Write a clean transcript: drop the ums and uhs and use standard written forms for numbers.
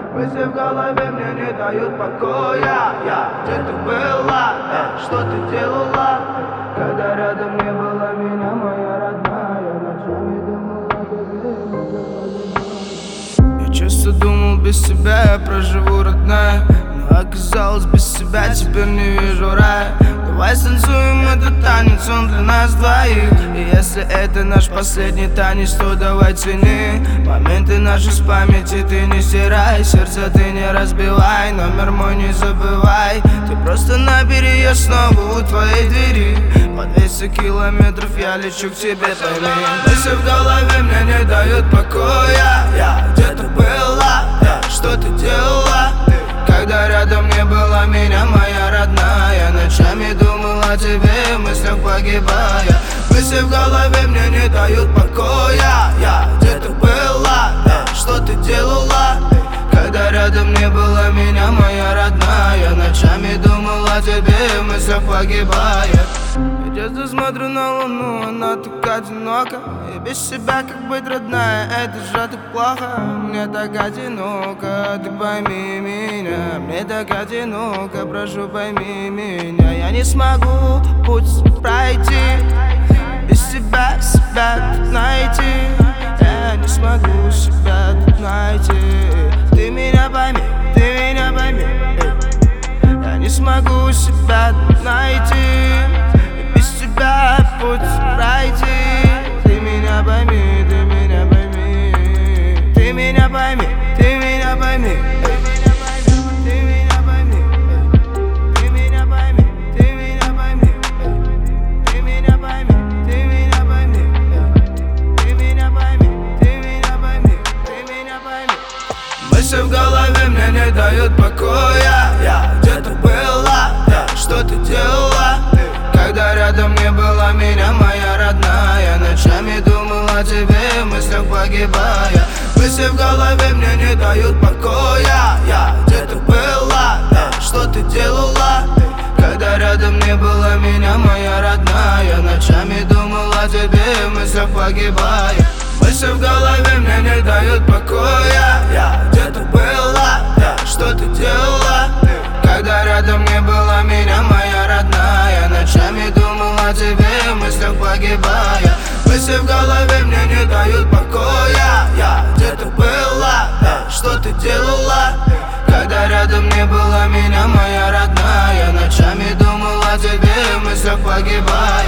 Мысли в голове мне не дают покоя. Где ты была? Что ты делала? Когда рядом не было меня, моя родная, ночами думала тебе. Я часто думал, без себя я проживу, родная, но оказалось, без себя теперь не вижу рая. Давай станцуем этот танец, он для нас двоих. И если это наш последний танец, то давай цени моменты наши с памяти ты не стирай. Сердце ты не разбивай, номер мой не забывай. Ты просто набери, я снова у твоей двери. По 200 километров я лечу к тебе, пойми. Мысли в голове мне не дают покоя. Где ты была? Что ты делала? Когда рядом не было меня, моя родная, ночами думал о тебе, в мыслях погибая. Мысли в голове мне не дают покоя. Где ты была? Что ты делала? Когда рядом не было меня, моя родная, ночами думал о тебе, в мыслях погибая. Я часто смотрю на луну, она так одинока. И без себя как быть, родная, это же так плохо. Мне так одиноко, ты пойми меня. Мне так одиноко, прошу, пойми меня. Я не смогу путь пройти, без себя тут найти. Я не смогу себя тут найти. Ты меня пойми, ты меня пойми. Я не смогу себя тут найти. Путь пройти. Ты меня пойми, ты меня пойми. Ты меня пойми, ты меня пойми. Ты меня пойми, ты меня пойми. Ты меня пойми, ты меня пойми. Ты меня пойми, ты меня пойми. Ты меня пойми, ты меня пойми. Мысли в голове мне не дают покоя. Где ты была? Что ты делала? Когда рядом не было меня, моя родная, ночами думал о тебе, в мыслях погибая. Мысли в голове мне не дают покоя. Где ты была? Что ты делала? Когда рядом не было меня, моя родная, ночами думал о тебе, в мыслях погибая. Мысли в голове мне не дают покоя. Где ты была? Что ты делала? Когда рядом не было меня, моя родная, ночами думал о тебе, в мыслях погибая. Мысли в голове мне не дают покоя. Где ты была? Что ты делала? Когда рядом не было меня, моя родная, ночами думал о тебе, в мыслях погибая.